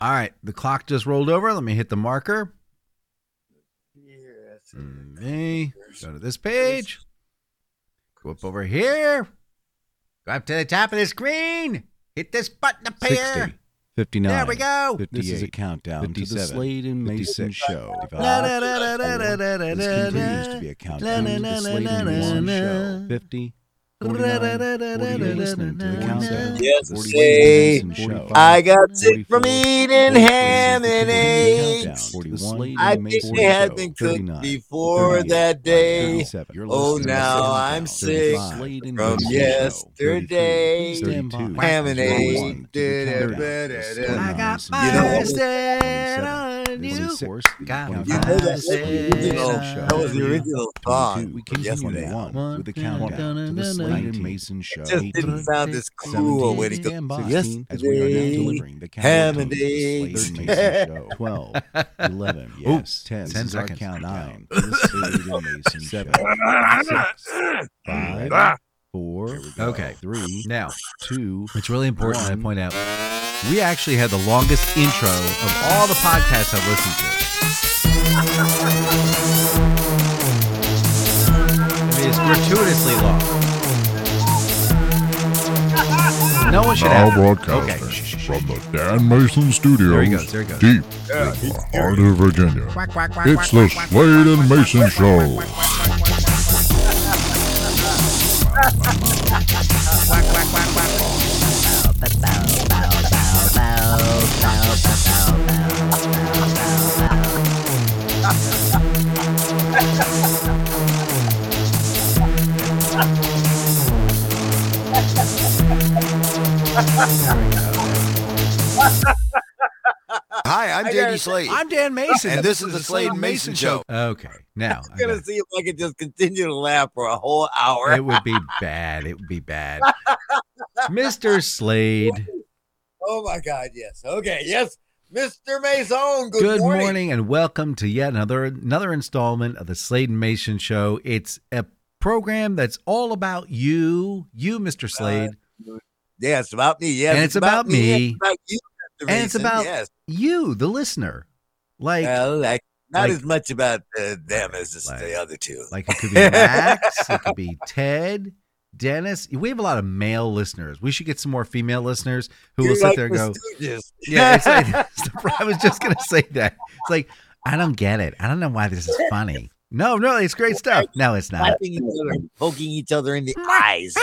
All right, the clock just rolled over. Let me hit the marker. Me go to this page. Go up over here. Go up to the top of the screen. Hit this button up here. 60, 59. There we go. 58, this is a countdown to the Slade and Mason show. This continues to be a countdown to the Slade and Mason show. 50. 49, 48, listening to the countdown. Yes, the Slade say, and Mason show. I got sick 44, from eating ham and eggs. 41, I think they had been cooked before that day. Oh, now I'm sick from yesterday. Ham and eggs. I got You know, my set on you. Got my set that was the original song We from continue yesterday. on with the countdown to the Slade and Mason show. It just didn't sound as cool when he goes to as we are now delivering the ham countdown and to the eggs. Slade and Mason show. 12, 11, yes, 10, 10 this is our seconds. 9, to the Slade and Mason 7, 6, 5, 4, Okay. 3, Now, 2, it's really important that I point out, we actually had the longest intro of all the podcasts I've listened to. It is gratuitously long. No one should Now have. broadcasting from the Dan Mason Studios, There he goes, there he goes. deep in the heart of Virginia. It's the Slade and Mason Show. Hi, I'm JD Slade. I'm Dan Mason. And this is the Slade and Mason Show. Okay, now I'm going to see if I can just continue to laugh for a whole hour. it would be bad. It would be bad. Mr. Slade, Oh, my God, yes. Okay, yes. Mr. Mason, good morning and welcome to yet another installment of the Slade and Mason Show. It's a program that's all about you, Mr. Slade. Yeah, it's about me. Yes, And it's about me. It's about you, Mr. And it's Mason, about yes. you, the listener. Like, Not like- as much about them as the other two. Like it could be Max, it could be Ted, Dennis. We have a lot of male listeners. We should get some more female listeners who will You're sit like there and the go, Stooges. yeah, it's like, I was just going to say that. It's like, I don't get it. I don't know why this is funny. No, it's great stuff. No, it's not. Slapping each other, poking each other in the eyes.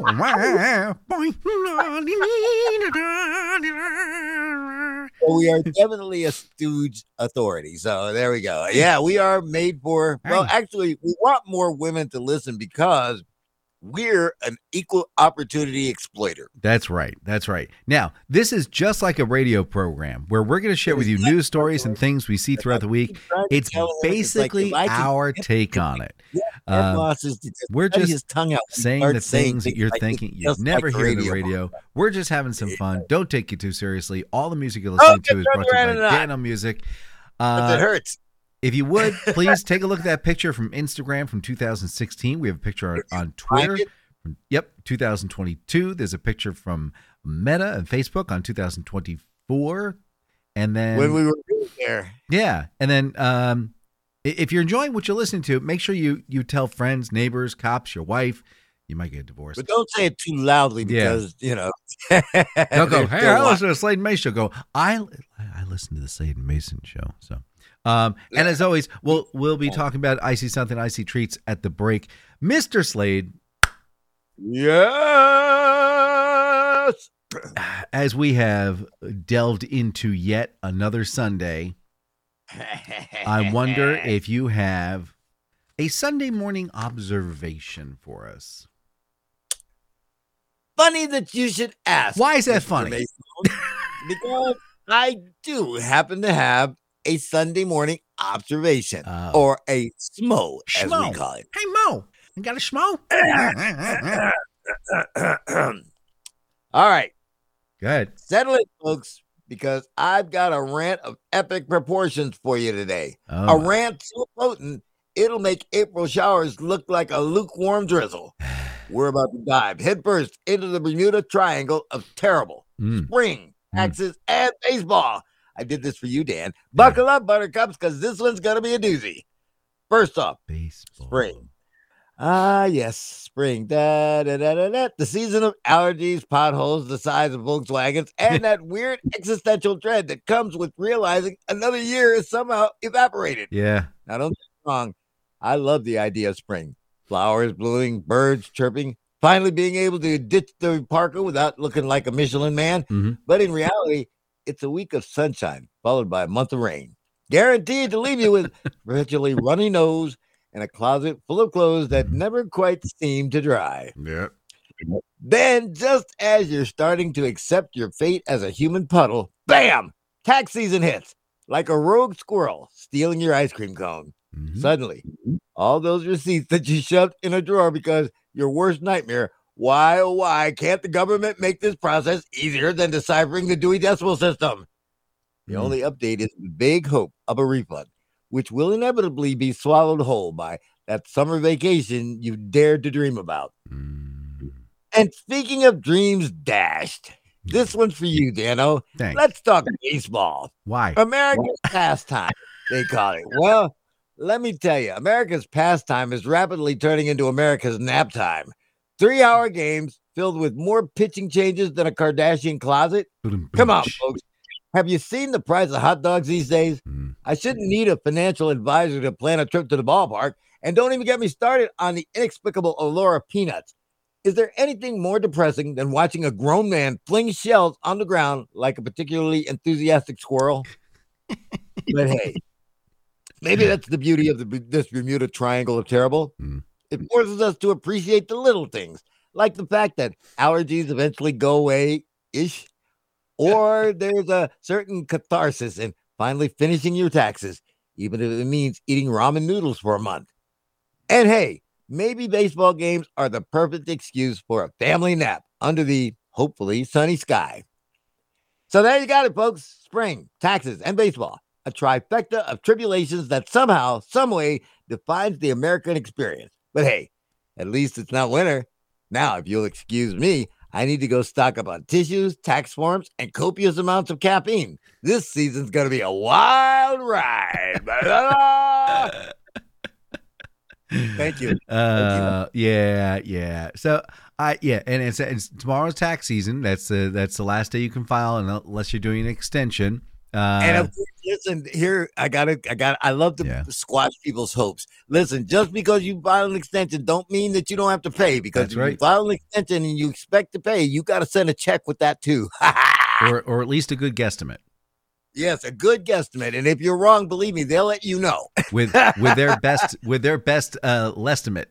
So we are definitely a stooge authority. So there we go. Yeah, we are made for, well, actually, we want more women to listen because we're an equal opportunity exploiter. That's right. That's right. Now, this is just like a radio program where we're going to share with you news stories and things we see throughout the week. It's basically our take on it. We're just his tongue out saying the things that you're thinking you'd never hear on the radio. We're just having some fun. Don't take it too seriously. All the music you're listening to is brought to you by Dano Music. It hurts. If you would, please take a look at that picture from Instagram from 2016. We have a picture on Twitter. Yep, 2022. There's a picture from Meta and Facebook on 2024. And then when we were there. Yeah. And then if you're enjoying what you're listening to, make sure you tell friends, neighbors, cops, your wife. You might get divorced. But don't say it too loudly because, you know. They'll go, hey, I listen to the Slade and Mason show. Go, I listen to the Slade and Mason show. So, and as always, we'll be talking about Icy Something, Icy Treats at the break. Mr. Slade. Yes. As we have delved into yet another Sunday, I wonder if you have a Sunday morning observation for us. Funny that you should ask. Why is that funny? Because I do happen to have a Sunday morning observation, or a SMO, as we call it. Hey, Mo, you got a SMO? All right. Good. Settle it, folks, because I've got a rant of epic proportions for you today. Oh. A rant so potent, it'll make April showers look like a lukewarm drizzle. We're about to dive headfirst into the Bermuda Triangle of terrible. Spring, taxes, and baseball. I did this for you, Dan. Buckle up, Buttercups, because this one's going to be a doozy. First off, Baseball. spring. Ah, yes, spring. Da, da, da, da, da. The season of allergies, potholes, the size of Volkswagens, and that weird existential dread that comes with realizing another year is somehow evaporated. Yeah. Now, don't get me wrong. I love the idea of spring. Flowers blooming, birds chirping, finally being able to ditch the parka without looking like a Michelin man. Mm-hmm. But in reality, it's a week of sunshine followed by a month of rain. Guaranteed to leave you with virtually runny nose and a closet full of clothes that never quite seem to dry. Yeah. Then, just as you're starting to accept your fate as a human puddle, bam! Tax season hits like a rogue squirrel stealing your ice cream cone. Mm-hmm. Suddenly, all those receipts that you shoved in a drawer because your worst nightmare, why, oh, why can't the government make this process easier than deciphering the Dewey Decimal System? The only update is the vague hope of a refund, which will inevitably be swallowed whole by that summer vacation you dared to dream about. And speaking of dreams dashed, this one's for you, Dano. Thanks. Let's talk baseball. Why? America's pastime, they call it. Well, let me tell you, America's pastime is rapidly turning into America's nap time. 3-hour games filled with more pitching changes than a Kardashian closet. Come on, folks. Have you seen the price of hot dogs these days? I shouldn't need a financial advisor to plan a trip to the ballpark. And don't even get me started on the inexplicable allure of peanuts. Is there anything more depressing than watching a grown man fling shells on the ground like a particularly enthusiastic squirrel? But hey, maybe that's the beauty of this Bermuda Triangle of terrible. It forces us to appreciate the little things, like the fact that allergies eventually go away-ish, or there's a certain catharsis in finally finishing your taxes, even if it means eating ramen noodles for a month. And hey, maybe baseball games are the perfect excuse for a family nap under the, hopefully, sunny sky. So there you got it, folks. Spring, taxes, and baseball. A trifecta of tribulations that somehow, someway, defines the American experience. But hey, at least it's not winter. Now, if you'll excuse me, I need to go stock up on tissues, tax forms, and copious amounts of caffeine. This season's going to be a wild ride. Thank you. Yeah. So and it's tomorrow's tax season. That's the last day you can file, unless you're doing an extension. And of course, listen, here I love to squash people's hopes. Listen, just because you file an extension don't mean that you don't have to pay, because if you file an extension and you expect to pay, you got to send a check with that too. or at least a good guesstimate. Yes, a good guesstimate. And if you're wrong, believe me, they'll let you know. with their best lestimate.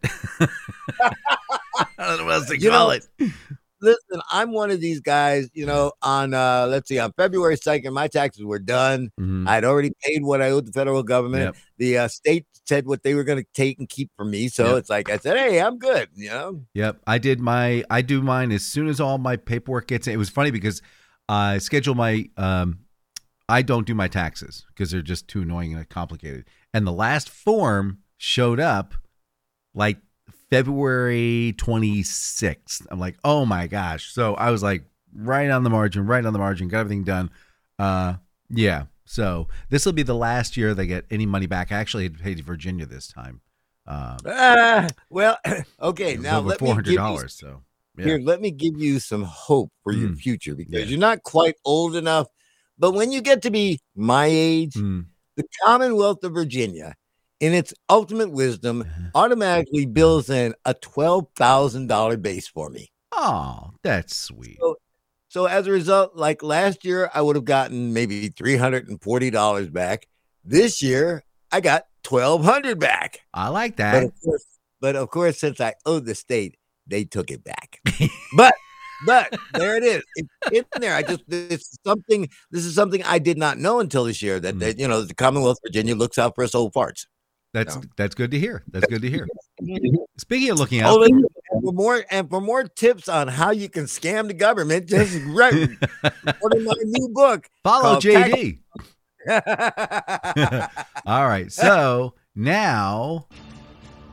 I don't know what else to call it. Listen, I'm one of these guys, on, on February 2nd, my taxes were done. I'd already paid what I owed the federal government. The state said what they were going to take and keep from me. So it's like, I said, hey, I'm good, Yep. I do mine as soon as all my paperwork gets in. It was funny because I schedule I don't do my taxes because they're just too annoying and complicated. And the last form showed up like February 26th. I'm like, oh my gosh. So I was like right on the margin, got everything done. So this will be the last year they get any money back. I actually had paid Virginia this time. Well, okay. Now let me $400. So here, let me give you some hope for your future, because you're not quite old enough. But when you get to be my age, the Commonwealth of Virginia, in its ultimate wisdom, automatically bills in a $12,000 base for me. Oh, that's sweet. So as a result, like last year, I would have gotten maybe $340 back. This year, I got $1,200 back. I like that. But of course, since I owed the state, they took it back. But there it is. It's in there. This is something I did not know until this year, that the Commonwealth of Virginia looks out for us old farts. That's good to hear. That's good to hear. Speaking of looking out, for more tips on how you can scam the government, just order my new book. Follow JD. All right. So now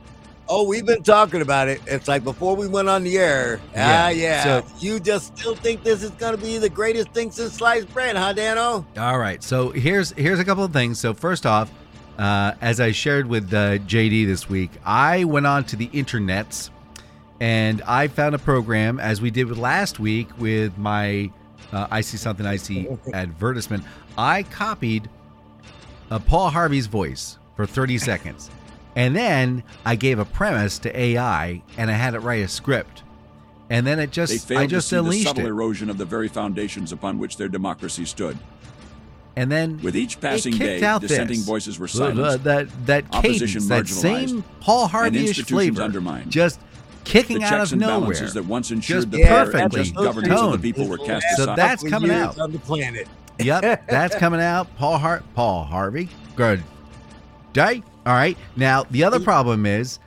Oh, we've been talking about it. It's like before we went on the air. Yeah. So you just still think this is going to be the greatest thing since sliced bread, huh, Dano? all right. So here's a couple of things. So first off, as I shared with JD this week, I went on to the internets and I found a program, as we did with last week with my I See Something I See advertisement. I copied Paul Harvey's voice for 30 seconds. And then I gave a premise to AI, and I had it write a script. And then I just to see the unleashed subtle it. erosion of the very foundations upon which their democracy stood. And then With each passing it day, kicked out dissenting this. voices were silenced, that opposition cadence, that marginalized, same Paul and Harvey-ish institutions flavor, undermined. just kicking The out checks of and nowhere. balances that once ensured Just the fair and perfectly just governance of the toned. people were cast So aside. that's coming Years out. on the planet. Yep, that's coming out. Paul Harvey. Good day. All right. Now the other problem is,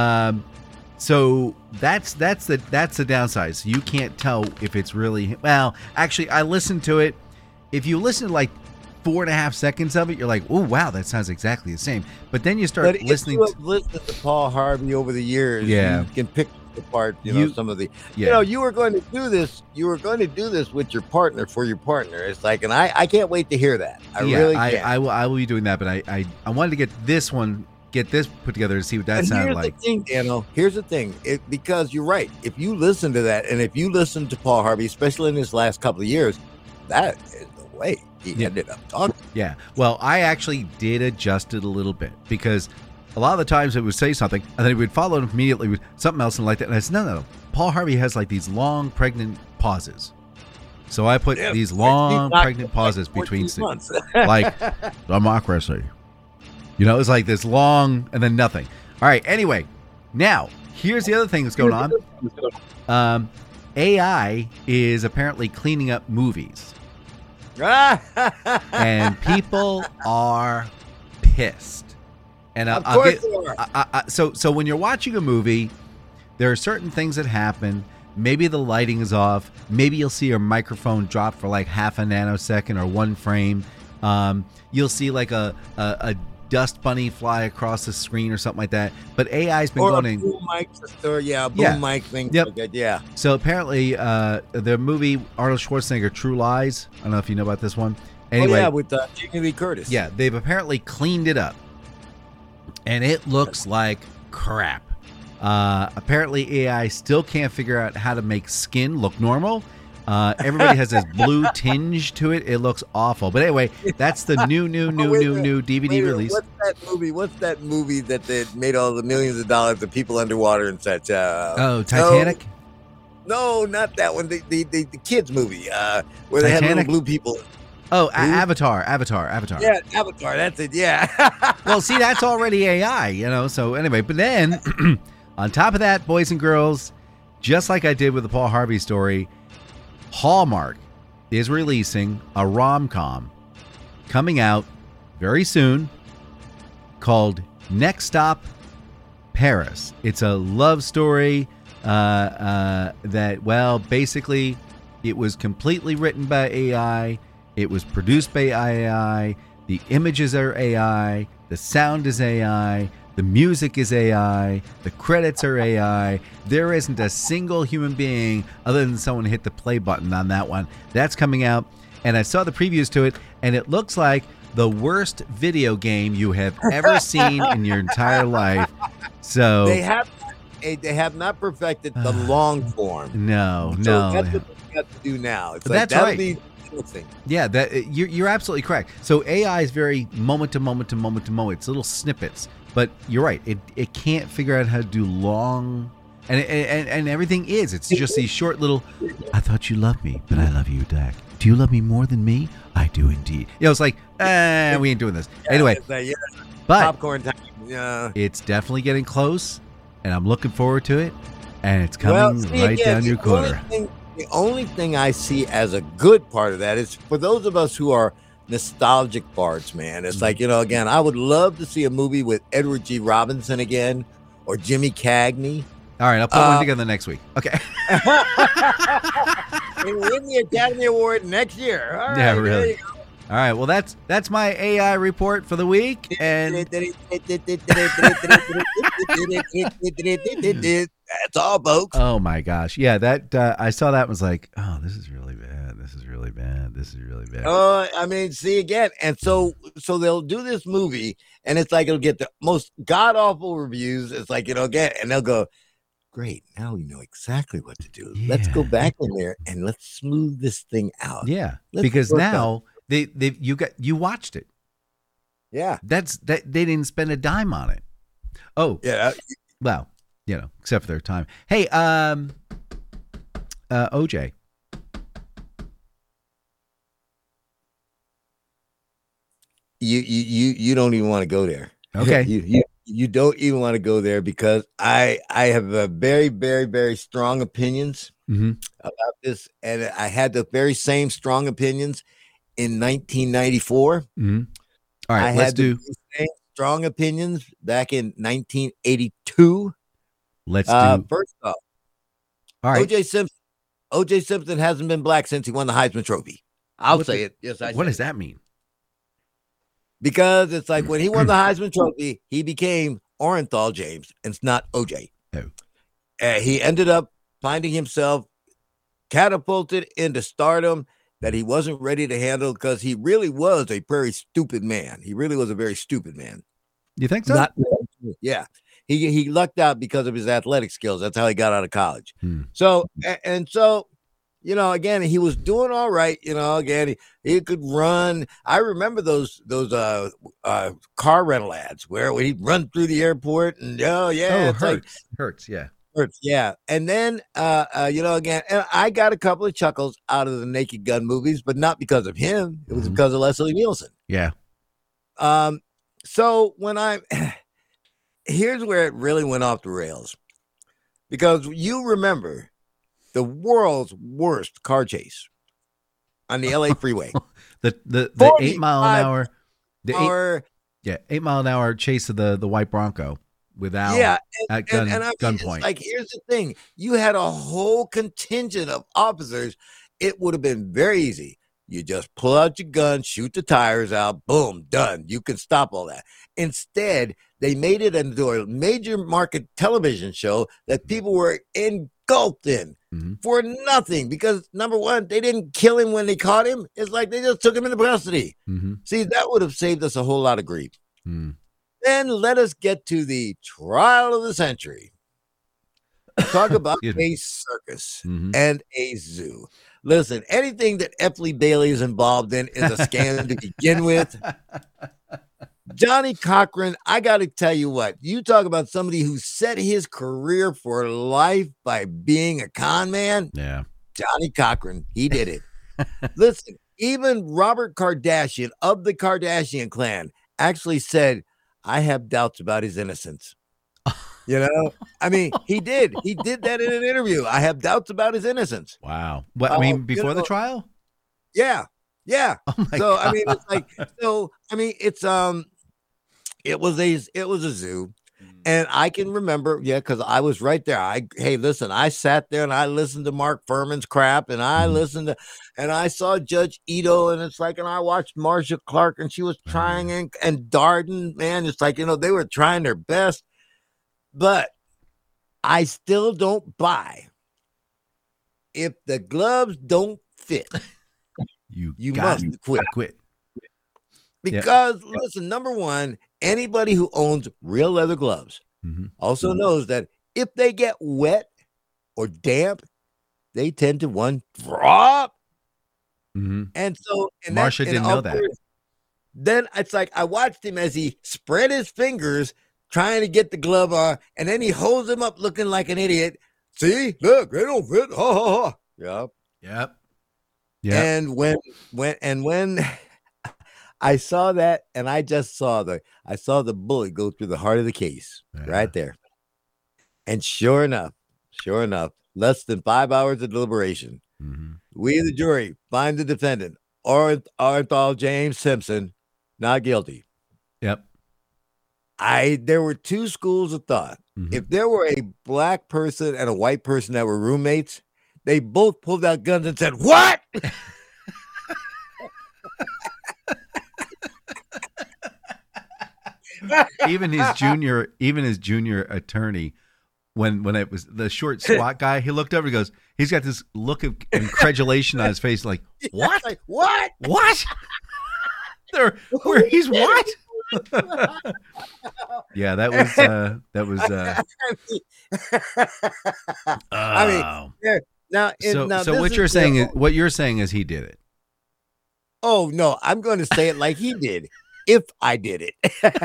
so that's the downside. So you can't tell if it's really. Well, actually, I listened to it. If you listen to like 4.5 seconds of it, you're like, oh wow, that sounds exactly the same. But then you start But listening. if you have listened to Paul Harvey over the years, Yeah. you can pick apart, You- some of the. Yeah. You were going to do this. You were going to do this with your partner for your partner. It's like, and I can't wait to hear that. I really can't. I will be doing that, but I wanted to get this put together to see what that And sounded here's like. the thing, Dano. Here's the thing. Because you're right. If you listen to that, and if you listen to Paul Harvey, especially in his last couple of years, that is the way he Yeah. ended up talking. Yeah. Well, I actually did adjust it a little bit because a lot of the times it would say something and then it would follow it immediately with something else and like that. And I said, no. Paul Harvey has like these long pregnant pauses. So I put these long pregnant pauses between months. like democracy. It's like this long and then nothing. All right. Anyway, now here's the other thing that's going on. AI is apparently cleaning up movies. And people are pissed. And Of course they are. so when you're watching a movie, there are certain things that happen. Maybe the lighting is off. Maybe you'll see your microphone drop for like half a nanosecond or one frame. You'll see like a dust bunny fly across the screen or something like that. But AI's been or going a in. boom mic, boom mic thing. Yep. Like that. Yeah. So apparently, the movie Arnold Schwarzenegger, True Lies. I don't know if you know about this one. Anyway, with Jamie Lee Curtis. yeah, they've apparently cleaned it up, and it looks like crap. Apparently, AI still can't figure out how to make skin look normal. Everybody has this blue tinge to it. It looks awful. But anyway, that's the new DVD release. What's that movie that they made all the millions of dollars of people underwater and such? Titanic? No, not that one. The kids movie where they had little Titanic? blue people. Oh, Avatar. Yeah, Avatar. That's it. Yeah. Well, see, that's already AI, So anyway, but then on top of that, boys and girls, just like I did with the Paul Harvey story, Hallmark is releasing a rom-com coming out very soon called Next Stop Paris. It's a love story that, well, basically it was completely written by AI. It was produced by AI. The images are AI. The sound is AI. The music is AI. The credits are AI. There isn't a single human being other than someone hit the play button on that one. That's coming out. And I saw the previews to it, and it looks like the worst video game you have ever seen in your entire life. So They have not perfected the long form. No. That's what they got to do now. It's like That's that'll right. be thing. Yeah, that you're absolutely correct. So AI is very moment to moment to moment to moment. It's little snippets, but you're right. It can't figure out how to do long, and everything is. It's just these short little. I thought you loved me, but I love you back. Do you love me more than me? I do indeed. It's like, we ain't doing this anyway. It's like, But popcorn time. Yeah. it's definitely getting close, and I'm looking forward to it. And it's coming right down your quarter. The only thing I see as a good part of that is for those of us who are nostalgic bards, man. It's like, again, I would love to see a movie with Edward G. Robinson again or Jimmy Cagney. All right, I'll put one together next week. Okay. And win the Academy Award next year. All right, Yeah, there really. you go. All right. Well, that's my AI report for the week. And that's all, folks. oh my gosh, yeah, that I saw that and was like, oh, this is really bad. This is really bad. This is really bad. I mean, see again, and so they'll do this movie, and it's like it'll get the most god awful reviews. It's like get, and they'll go, great, now we know exactly what to do. Let's go back in there and let's smooth this thing out. Yeah, Let's because work now you watched it. Yeah, they didn't spend a dime on it. Oh yeah. Well, except for their time. Hey, OJ. You don't even want to go there. Okay. You don't even want to go there because I have a very, very, very strong opinions about this, and I had the very same strong opinions in 1994. Mm-hmm. All right, I let's had do the same strong opinions back in 1982. Let's do first off. All right. O.J. Simpson hasn't been black since he won the Heisman Trophy. I'll say it. Yes, what does that mean? Because it's like when he won the Heisman Trophy, he became Orenthal James, and it's not OJ. No. He ended up finding himself catapulted into stardom that he wasn't ready to handle because he really was a very stupid man. He really was a very stupid man. You think so? Yeah. He lucked out because of his athletic skills. That's how he got out of college. So, again, he was doing all right. Again, he could run. I remember those car rental ads where he'd run through the airport and Hurts, yeah. Hurts, yeah. And then, again, and I got a couple of chuckles out of the Naked Gun movies, but not because of him. It was because of Leslie Nielsen. Yeah. So when here's where it really went off the rails, because you remember the world's worst car chase on the LA freeway. the 8 mile an hour, 8 mile an hour chase of the white Bronco without gunpoint. Like, here's the thing: you had a whole contingent of officers. It would have been very easy. You just pull out your gun, shoot the tires out, boom, done. You can stop all that. Instead, they made it into a major market television show that people were engulfed in for nothing because, number one, they didn't kill him when they caught him. It's like they just took him into custody. See, that would have saved us a whole lot of grief. Then let us get to the trial of the century. Talk about a circus and a zoo. Listen, anything that F. Lee Bailey is involved in is a scam to begin with. Johnny Cochran, I got to tell you what, you talk about somebody who set his career for life by being a con man. Yeah. Johnny Cochran, he did it. Listen, even Robert Kardashian of the Kardashian clan actually said, I have doubts about his innocence. I mean, he did that in an interview. I have doubts about his innocence. Wow. What, I mean, before the trial? Yeah. Yeah. Oh my God. I mean, it's like, it was a zoo. And I can remember, because I was right there. I sat there and I listened to Mark Furman's crap, and I listened to, and I saw Judge Ito, and it's like, and I watched Marcia Clark, and she was trying, and Darden, man, it's like, they were trying their best, but I still don't buy. If the gloves don't fit, you must quit. Because listen, number one, anybody who owns real leather gloves also knows that if they get wet or damp, they tend to drop. And so, Marsha didn't know that. Then it's like I watched him as he spread his fingers trying to get the glove on, and then he holds them up looking like an idiot. See, look, they don't fit. Ha ha ha. Yep. And when I saw that, and I just saw the bullet go through the heart of the case right there. And sure enough, less than 5 hours of deliberation, we, the jury, find the defendant, Orenthal James Simpson, not guilty. Yep. There were two schools of thought. If there were a black person and a white person that were roommates, they both pulled out guns and said, "What?" even his junior attorney, when it was the short SWAT guy, he looked over and goes, he's got this look of incredulation on his face, like, what? Like, what? What? Where he's what? Yeah, that was I mean, now so what you're saying is he did it. Oh no, I'm going to say it like he did. If I did it.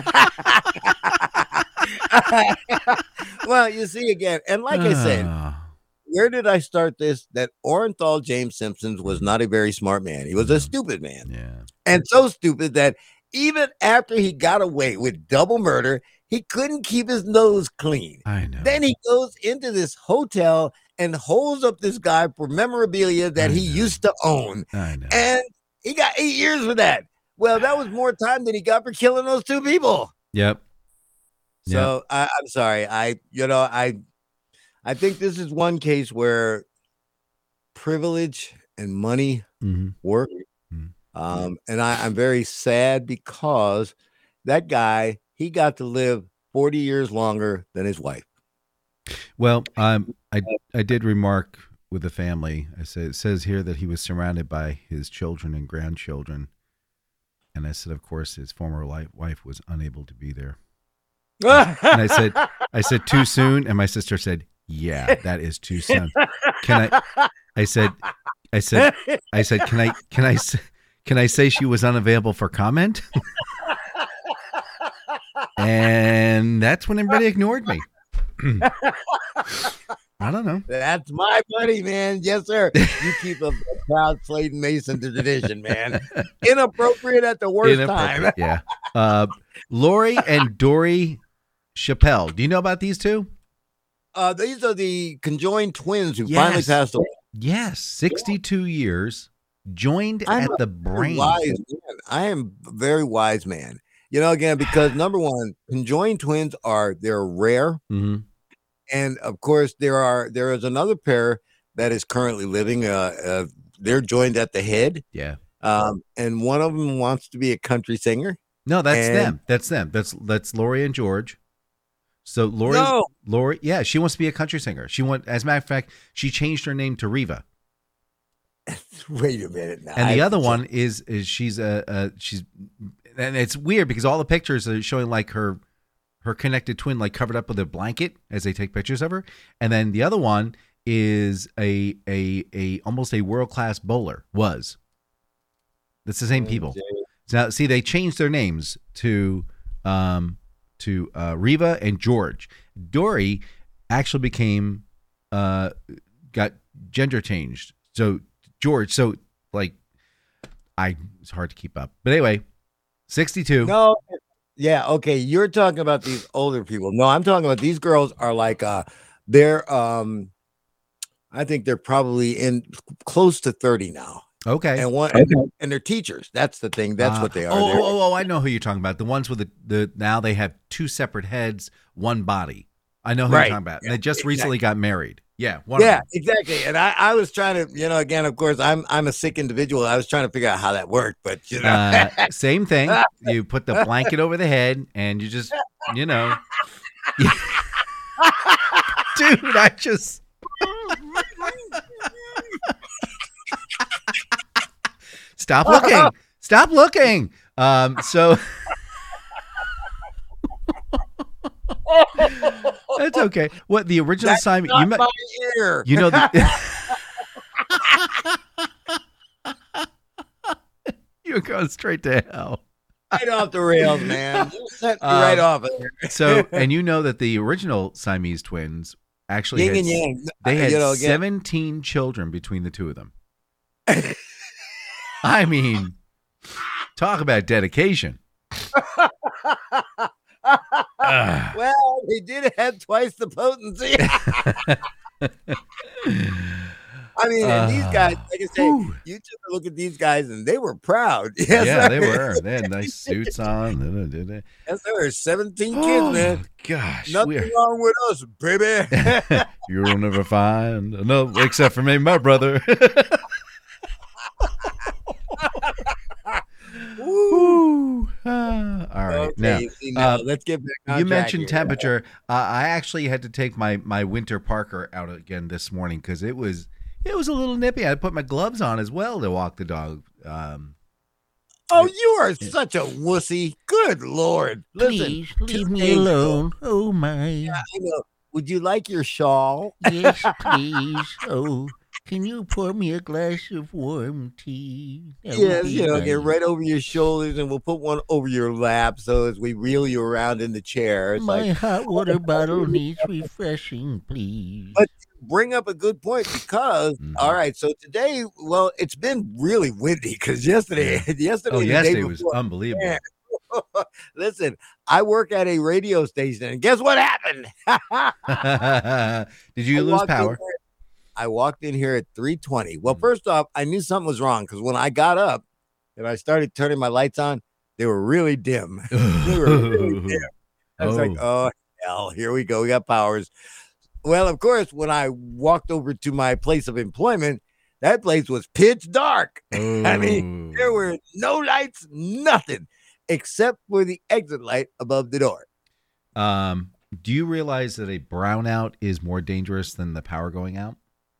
Well, you see again, and like I said, where did I start this? That Orenthal James Simpson was not a very smart man. He was a stupid man. Yeah. And so stupid that even after he got away with double murder, he couldn't keep his nose clean. I know. Then he goes into this hotel and holds up this guy for memorabilia that he used to own. I know. And he got 8 years for that. Well, that was more time than he got for killing those two people. Yep. So I'm sorry. I think this is one case where privilege and money work. Mm-hmm. And I'm very sad because that guy, he got to live 40 years longer than his wife. Well, I did remark with the family. I said, it says here that he was surrounded by his children and grandchildren. And I said, of course, his former wife was unable to be there. And I said, too soon. And my sister said, yeah, that is too soon. Can I said, can I say she was unavailable for comment? And that's when everybody ignored me. I don't know. That's my buddy, man. Yes, sir. You keep a proud Slade Mason tradition, man. Inappropriate at the worst time. Yeah. Lori and Dory Chappelle. Do you know about these two? These are the conjoined twins who finally passed away. Yes, 62 years, joined at the brain. I am a very wise man. You know, again, because number one, conjoined twins they're rare. Mm-hmm. And of course, there is another pair that is currently living. They're joined at the head. Yeah. And one of them wants to be a country singer. No, that's them. That's them. That's Lori and George. So Lori, yeah, she wants to be a country singer. As a matter of fact, she changed her name to Riva. Wait a minute now. And the other one is she's and it's weird because all the pictures are showing like her connected twin like covered up with a blanket as they take pictures of her, and then the other one is a almost a world-class bowler. That's the same people. Now see, they changed their names to Riva and George. Dory actually became got gender changed. So George, so like it's hard to keep up. But anyway, 62. No. Yeah, okay. You're talking about these older people. No, I'm talking about these girls are like they're I think they're probably in close to 30 now. Okay. And they're teachers. That's the thing. That's what they are. Oh, I know who you're talking about. The ones with the now they have two separate heads, one body. I know who you're talking about. And they just recently got married. Yeah. Exactly. And I was trying to, again, of course, I'm a sick individual. I was trying to figure out how that worked, but same thing. You put the blanket over the head and you just, dude, I just. Stop looking. Stop looking. So that's okay. What the original Simon? You met. You know you're going straight to hell. Right off the rails, man. You set me right off of there. So, and you know that the original Siamese twins actually Yin and Yang. They had 17 children between the two of them. I mean, talk about dedication. Well, they did have twice the potency. I mean, and these guys, like I say, you took a look at these guys and they were proud. Yes, yeah, they were. They had nice suits on. Yes, there were 17 kids, man. Gosh. Nothing wrong with us, baby. You'll never find another, except for maybe my brother. Woo. All right. Okay, now let's get back on you track mentioned here. temperature. I actually had to take my winter Parker out again this morning because it was a little nippy. I had to put my gloves on as well to walk the dog. Oh, you are such a wussy. Good Lord. Listen, Please leave me 2 days ago- alone. Oh my. Yeah, I know. Would you like your shawl? Yes, please. Oh, can you pour me a glass of warm tea? That would Yes, be get nice. right over your shoulders, and we'll put one over your lap. So as we reel you around in the chair, it's My like hot water bottle needs refreshing, please. But bring up a good point because all right, so today, well, it's been really windy because yesterday, and the day yesterday was before, unbelievable. man. Listen, I work at a radio station, and guess what happened? Did you lose power? I walked in here at 3:20. Well, Mm. first off, I knew something was wrong because when I got up and I started turning my lights on, they were really dim. They were really dim. I was like, oh, hell, here we go. We got powers. Well, of course, when I walked over to my place of employment, that place was pitch dark. I mean, there were no lights, nothing, except for the exit light above the door. Do you realize that a brownout is more dangerous than the power going out?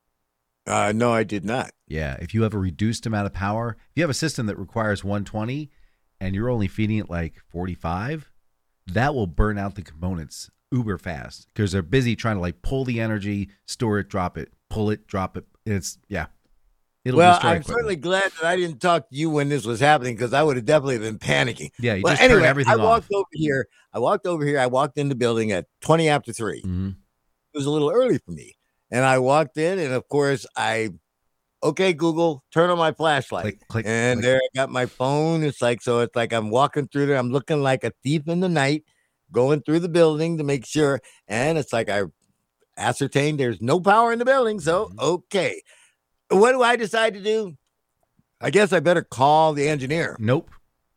No, I did not. Yeah, if you have a reduced amount of power, if you have a system that requires 120 and you're only feeding it like 45, that will burn out the components uber fast because they're busy trying to like pull the energy, store it, drop it, pull it, drop it. It'll Well, destroy I'm equipment. certainly glad that I didn't talk to you when this was happening because I would have definitely been panicking. Yeah, you Well, just anyway, turn everything I walked off. over here. I walked in the building at 20 after 3. Mhm. It was a little early for me. And I walked in, and of course, okay, Google, turn on my flashlight. Click, click, And click. there I got my phone. It's like I'm walking through there. I'm looking like a thief in the night, going through the building to make sure. And it's like I ascertained there's no power in the building. So, okay. What do I decide to do? I guess I better call the engineer. Nope.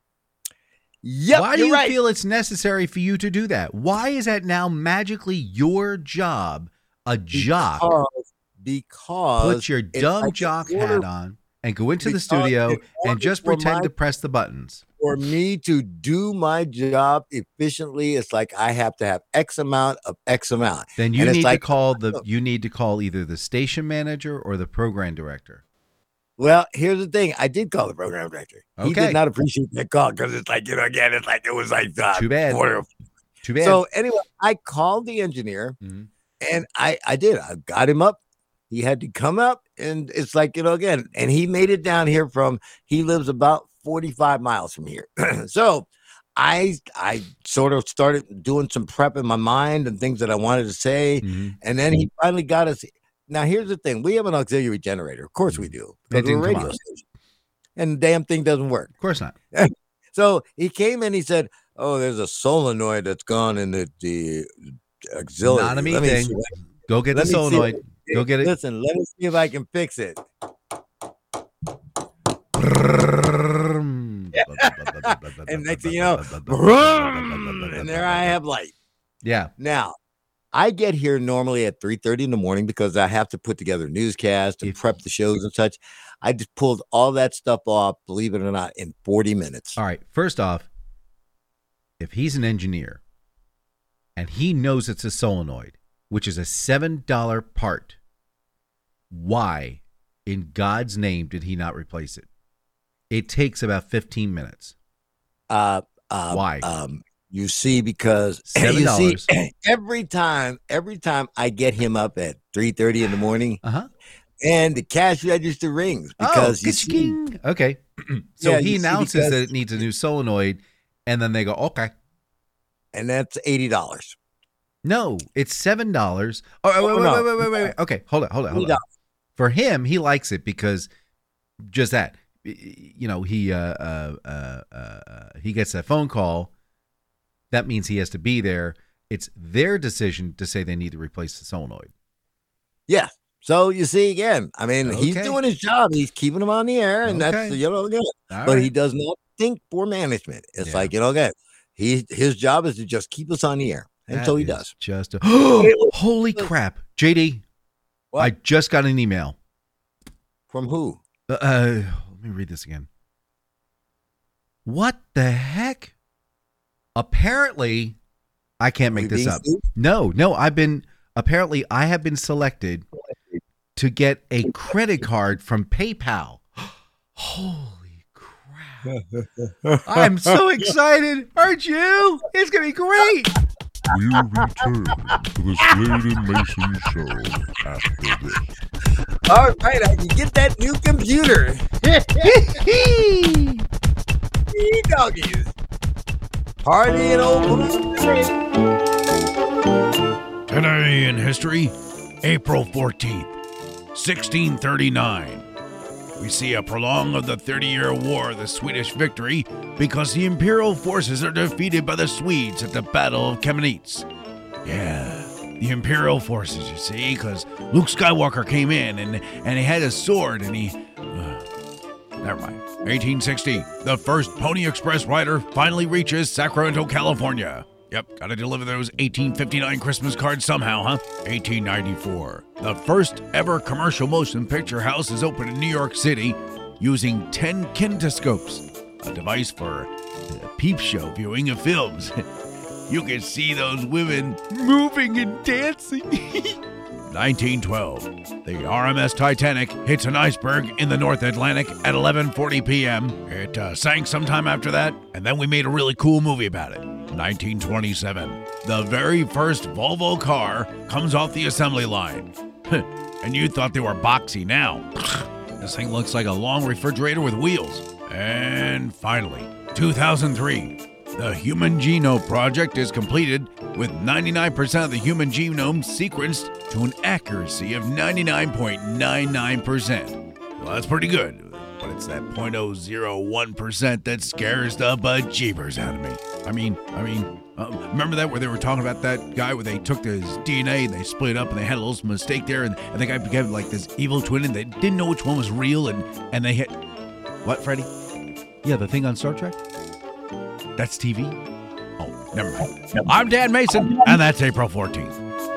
Yep, Why do you're you right. feel it's necessary for you to do that? Why is that now magically your job? A jock. Because Put your it's dumb like jock in order hat on and go into the because studio in order and just for pretend my- to press the buttons. for me to do my job efficiently, it's like I have to have X amount of X amount. Then you And it's need like- to call either the station manager or the program director. Well, here's the thing. I did call the program director. He Okay. did not appreciate that call because it's like, again, it's like it was like Too bad. quarter- Too bad. So anyway, I called the engineer Mhm. and I did. I got him up. He had to come up and it's like, again, and he made it down here he lives about 45 miles from here. So I sort of started doing some prep in my mind and things that I wanted to say. Mhm. And then he finally got us. Now, here's the thing. We have an auxiliary generator. Of course we do. That Because we're a didn't come radio on. station. And the damn thing doesn't work. Of course not. So he came and he said, oh, there's a solenoid that's gone in the auxiliary. Not a me Let me thing. see. Go get the Let me see solenoid. if- Go get it. Listen, let me see if I can fix it. And next thing you know, and there I have light. Yeah. Now, I get here normally at 3:30 in the morning because I have to put together newscasts and If- prep the shows and such. I just pulled all that stuff off, believe it or not, in 40 minutes. All right. First off, if he's an engineer and he knows it's a solenoid, which is a $7 part, why in God's name did he not replace it? It takes about 15 minutes. Why? You see, because you see, every time I get him up at 3:30 in the morning, Uh-huh. and the cash register rings because you see, ka-ching. Okay. So Yeah, he you see, announces because- that it needs a new solenoid, and then they go, okay. and that's $80. No, it's $7. Oh, Oh, no. wait. Okay, hold on. $80. For him, he likes it because just that, he gets that phone call. That means he has to be there. It's their decision to say they need to replace the solenoid. Yeah. So you see, again, I mean, he's Okay. doing his job. He's keeping them on the air, and that's Okay. again. All But he right. does not think for management. It's Yeah. like, again, his job is to just keep us on the air, and That so he is does. Just was- holy crap, JD! What? I just got an email. From who? Let me read this again. What the heck? Apparently, I can't make this up. No, I have been selected to get a credit card from PayPal. Holy crap. I'm so excited. Aren't you? It's going to be great. We'll return to the Slade and Mason show after this. All right, I can get that new computer. Doggies. Party and old Today in history, April 14th, 1639. We see a prolong of the 30-year war, the Swedish victory, because the imperial forces are defeated by the Swedes at the Battle of Kamenetz. Yeah, the imperial forces, you see, because Luke Skywalker came in and he had a sword and he... never mind. 1860, the first Pony Express rider finally reaches Sacramento, California. Yep, gotta deliver those 1859 Christmas cards somehow, huh? 1894, the first ever commercial motion picture house is opened in New York City using 10 kinetoscopes, a device for peep show viewing of films. You can see those women moving and dancing. 1912, the RMS Titanic hits an iceberg in the North Atlantic at 11:40 p.m. It sank sometime after that, and then we made a really cool movie about it. 1927, the very first Volvo car comes off the assembly line. And you thought they were boxy now. This thing looks like a long refrigerator with wheels. And finally, 2003, the Human Genome Project is completed with 99% of the human genome sequenced to an accuracy of 99.99%. Well, that's pretty good, but it's that 0.001% that scares the bejeebers out of me. I mean, remember that where they were talking about that guy where they took his DNA and they split it up and they had a little mistake there and the guy became like this evil twin and they didn't know which one was real and they hit... What, Freddie? Yeah, the thing on Star Trek? That's TV? Oh, never mind. I'm Dan Mason, and that's April 14th.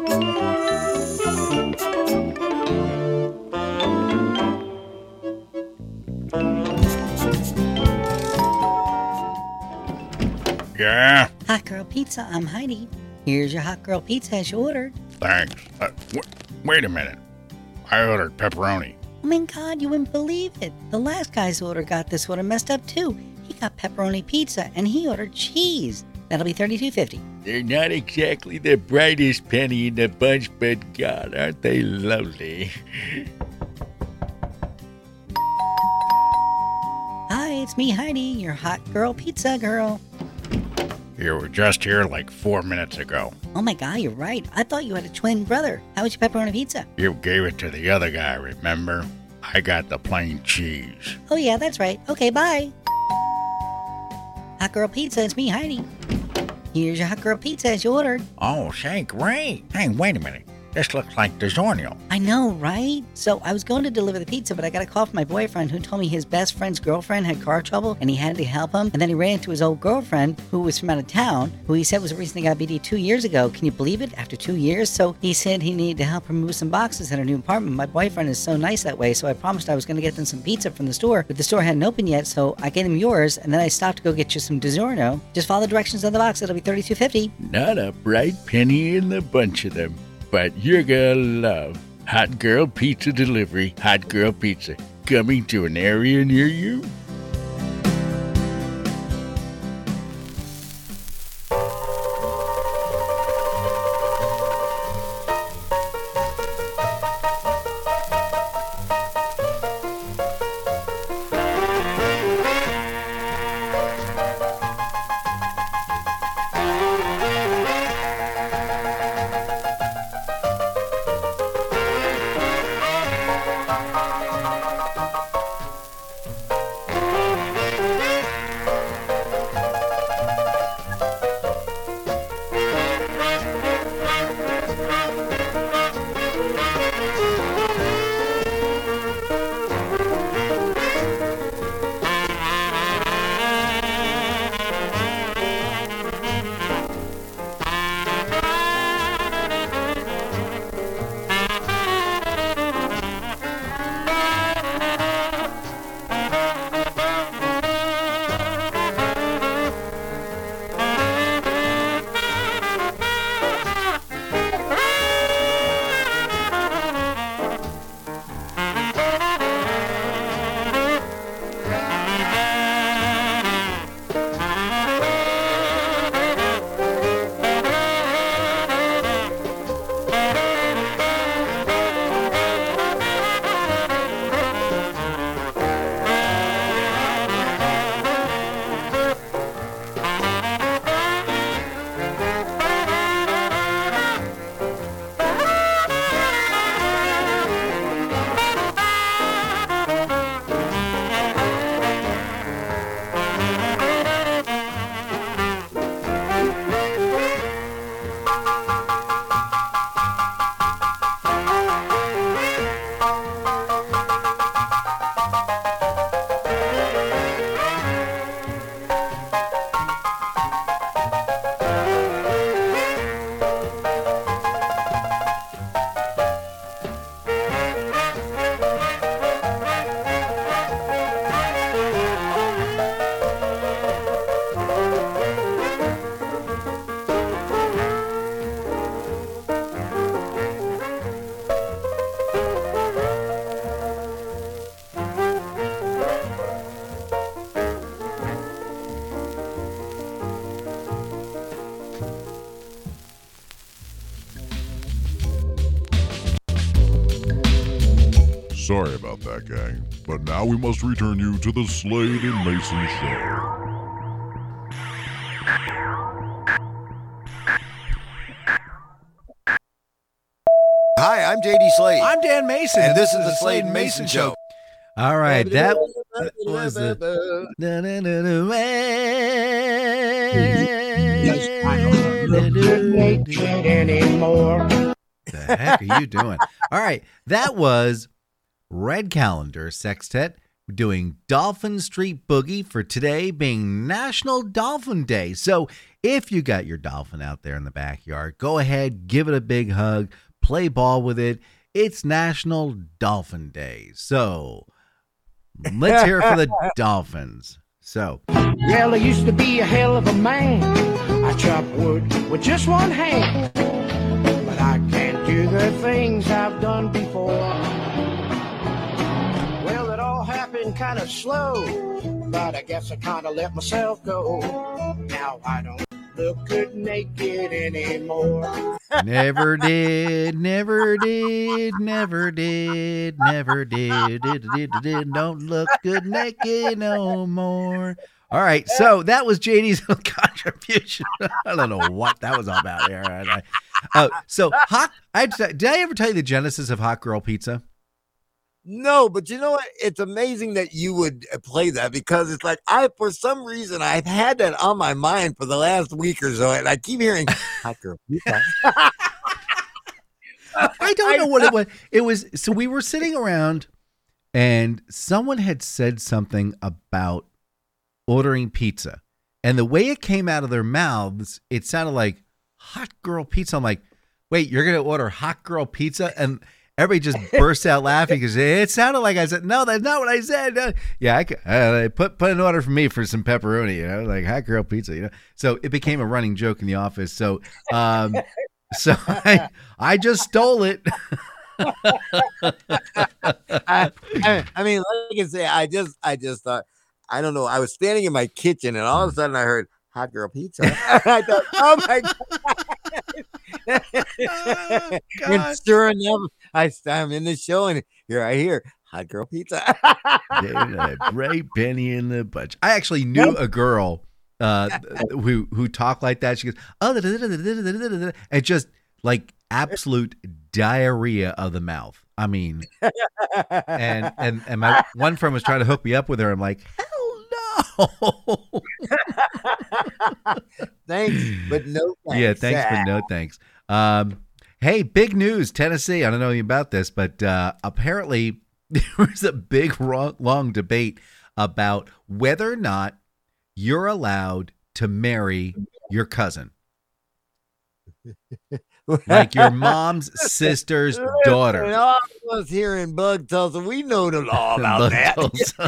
Yeah, Hot Girl Pizza, I'm Heidi. Here's your Hot Girl Pizza as you ordered. thanks. Wait a minute. I ordered pepperoni. Oh my God, you wouldn't believe it. The last guy's order got this order messed up too. He got pepperoni pizza and he ordered cheese. That'll be $32.50. They're not exactly the brightest penny in the bunch, but God, aren't they lovely? Hi, it's me, Heidi, your Hot Girl Pizza girl. You were just here like 4 minutes ago. Oh my God, you're right. I thought you had a twin brother. How was your pepperoni pizza? You gave it to the other guy, remember? I got the plain cheese. Oh yeah, that's right. Okay, bye. Hot Girl Pizza, it's me, Heidi. Here's your Hot Girl Pizza as you ordered. Oh, say, great. Hey, wait a minute. This looks like DiGiorno. I know, right? So I was going to deliver the pizza, but I got a call from my boyfriend who told me his best friend's girlfriend had car trouble and he had to help him. And then he ran into his old girlfriend who was from out of town, who he said was recently got BD 2 years ago. Can you believe it? After 2 years? So he said he needed to help her move some boxes in her new apartment. My boyfriend is so nice that way, so I promised I was going to get them some pizza from the store, but the store hadn't opened yet, so I gave him yours, and then I stopped to go get you some DiGiorno. Just follow the directions on the box. It'll be $32.50. Not a bright penny in the bunch of them, but you're gonna love Hot Girl Pizza Delivery. Hot Girl Pizza, coming to an area near you. Sorry about that, gang. But now we must return you to the Slade and Mason Show. Hi, I'm JD Slade. I'm Dan Mason. And this is the Slade and Mason Show. All right, that was the... The heck are you doing? All right, that was Red Calendar Sextet doing Dolphin Street Boogie for today being National Dolphin Day. So if you got your dolphin out there in the backyard, go ahead, give it a big hug, play ball with it. It's National Dolphin Day. So let's hear it for the Dolphins. So, well, I used to be a hell of a man. I chop wood with just one hand, but I can't do the things I've done before. Well, it all happened kind of slow, but I guess I kind of let myself go. Now I don't look good naked anymore. Never did. Don't look good naked no more. All right, so that was JD's contribution. I don't know what that was all about there. So did I ever tell you the genesis of Hot Girl Pizza? No, but you know what? It's amazing that you would play that because it's like for some reason, I've had that on my mind for the last week or so, and I keep hearing Hot Girl Pizza. I don't know what it was. It was so we were sitting around, and someone had said something about ordering pizza, and the way it came out of their mouths, it sounded like Hot Girl Pizza. I'm like, wait, you're gonna order Hot Girl Pizza? And everybody just burst out laughing because it sounded like I said, no, that's not what I said. No. Yeah, I put an order for me for some pepperoni, like Hot Girl Pizza, So it became a running joke in the office. So, I just stole it. I mean, like I say, I just thought, I don't know. I was standing in my kitchen, and all of a sudden I heard Hot Girl Pizza. I thought, oh my God. And sure enough, I'm in the show, and here I hear Hot Girl Pizza. Right penny in the bunch. I actually knew a girl who talked like that. She goes, oh, and just like absolute diarrhea of the mouth. I mean, and my one friend was trying to hook me up with her. I'm like, hell no. Thanks, but no thanks. Yeah, thanks, but no thanks. Hey, big news, Tennessee. I don't know about this, but apparently there was a big, long debate about whether or not you're allowed to marry your cousin. Like your mom's sister's daughter. And all of us here in Bug Tulsa, we know all about that.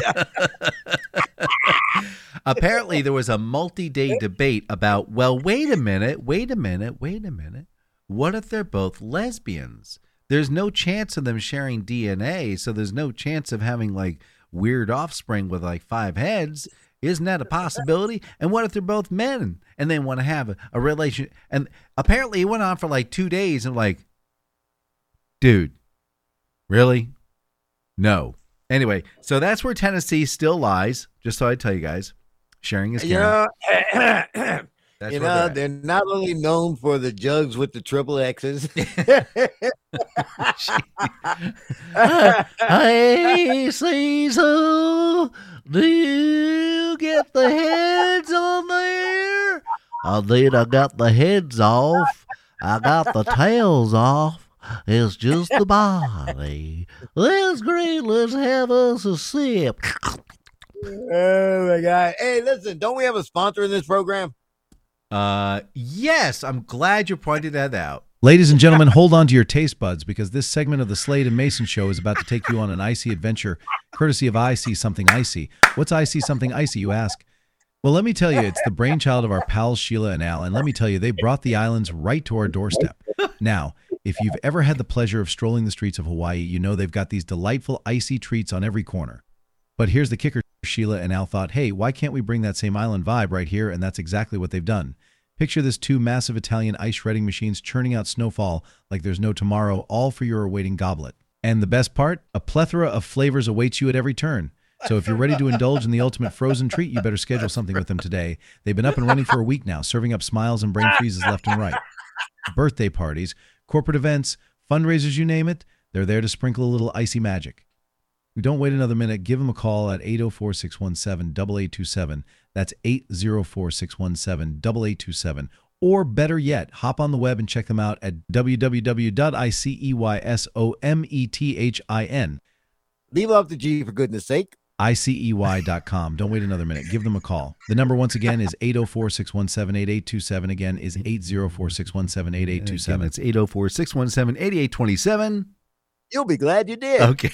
Apparently, there was a multi-day debate about, well, wait a minute. What if they're both lesbians? There's no chance of them sharing DNA, so there's no chance of having like weird offspring with like 5 heads. Isn't that a possibility? And what if they're both men and they want to have a relation? And apparently it went on for like 2 days. And like, dude, really? No. Anyway, so that's where Tennessee still lies. Just so I tell you guys, sharing is caring. They're not only known for the jugs with the triple X's. Hey, Cecil, do you get the heads on there? I did. I got the heads off. I got the tails off. It's just the body. That's great. Let's have us a sip. Oh, my God. Hey, listen, don't we have a sponsor in this program? Yes, I'm glad you pointed that out. Ladies and gentlemen, hold on to your taste buds because this segment of the Slade and Mason Show is about to take you on an icy adventure courtesy of I See Something Icy. What's I See Something Icy, you ask? Well, let me tell you, it's the brainchild of our pals Sheila and Al, and let me tell you, they brought the islands right to our doorstep. Now, if you've ever had the pleasure of strolling the streets of Hawaii, you know they've got these delightful icy treats on every corner. But here's the kicker. Sheila and Al thought, hey, why can't we bring that same island vibe right here? And that's exactly what they've done. Picture this 2 massive Italian ice shredding machines churning out snowfall like there's no tomorrow, all for your awaiting goblet. And the best part, a plethora of flavors awaits you at every turn. So if you're ready to indulge in the ultimate frozen treat, you better schedule something with them today. They've been up and running for a week now, serving up smiles and brain freezes left and right. Birthday parties, corporate events, fundraisers, you name it, they're there to sprinkle a little icy magic. Don't wait another minute. Give them a call at 804-617-8827. That's 804-617-8827. Or better yet, hop on the web and check them out at www.iceysommethin. Leave off the G for goodness sake. ICEY.com. Don't wait another minute. Give them a call. The number once again is 804-617-8827. Again is 804-617-8827. It's 804-617-8827. You'll be glad you did. Okay.